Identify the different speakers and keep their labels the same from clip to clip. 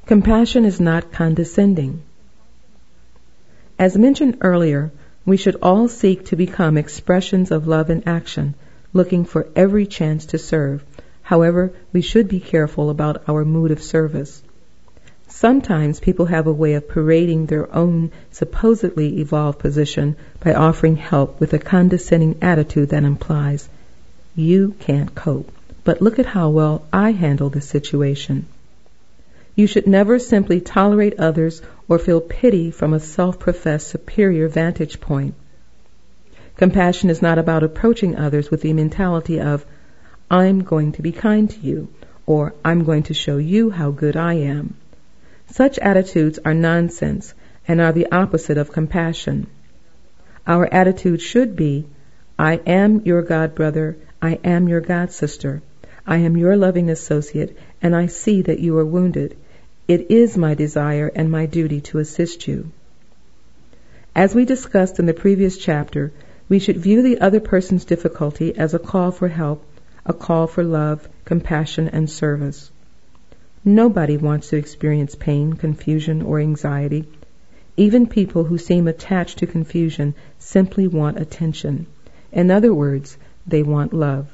Speaker 1: Compassion is not condescending. As mentioned earlier, we should all seek to become expressions of love in action, looking for every chance to serve. However, we should be careful about our mood of service. Sometimes people have a way of parading their own supposedly evolved position by offering help with a condescending attitude that implies, "You can't cope, but look at how well I handle this situation." You should never simply tolerate others or feel pity from a self-professed superior vantage point. Compassion is not about approaching others with the mentality of, "I'm going to be kind to you," or "I'm going to show you how good I am." Such attitudes are nonsense and are the opposite of compassion. Our attitude should be, "I am your God brother, I am your God sister, I am your loving associate, and I see that you are wounded. It is my desire and my duty to assist you." As we discussed in the previous chapter, we should view the other person's difficulty as a call for help, a call for love, compassion, and service. Nobody wants to experience pain, confusion, or anxiety. Even people who seem attached to confusion simply want attention. In other words, they want love.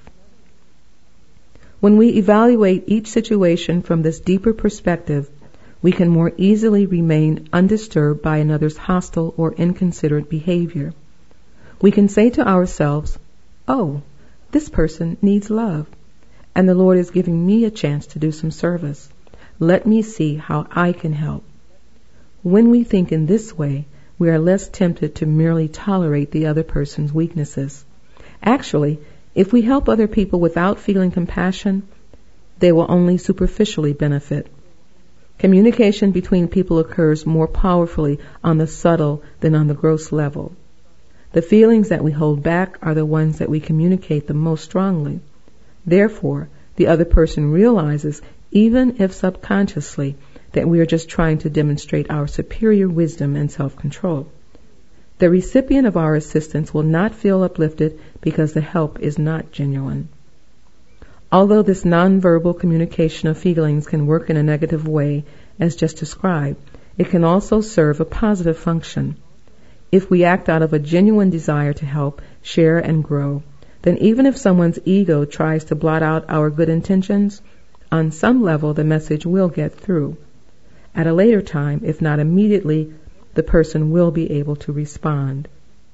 Speaker 1: When we evaluate each situation from this deeper perspective, we can more easily remain undisturbed by another's hostile or inconsiderate behavior. We can say to ourselves, "Oh, this person needs love, and the Lord is giving me a chance to do some service. Let me see how I can help." When we think in this way, we are less tempted to merely tolerate the other person's weaknesses. Actually, if we help other people without feeling compassion, they will only superficially benefit. Communication between people occurs more powerfully on the subtle than on the gross level. The feelings that we hold back are the ones that we communicate the most strongly. Therefore, the other person realizes, even if subconsciously, that we are just trying to demonstrate our superior wisdom and self-control. The recipient of our assistance will not feel uplifted because the help is not genuine. Although this nonverbal communication of feelings can work in a negative way, as just described, it can also serve a positive function. If we act out of a genuine desire to help, share, and grow, then even if someone's ego tries to blot out our good intentions, on some level the message will get through. At a later time, if not immediately, the person will be able to respond.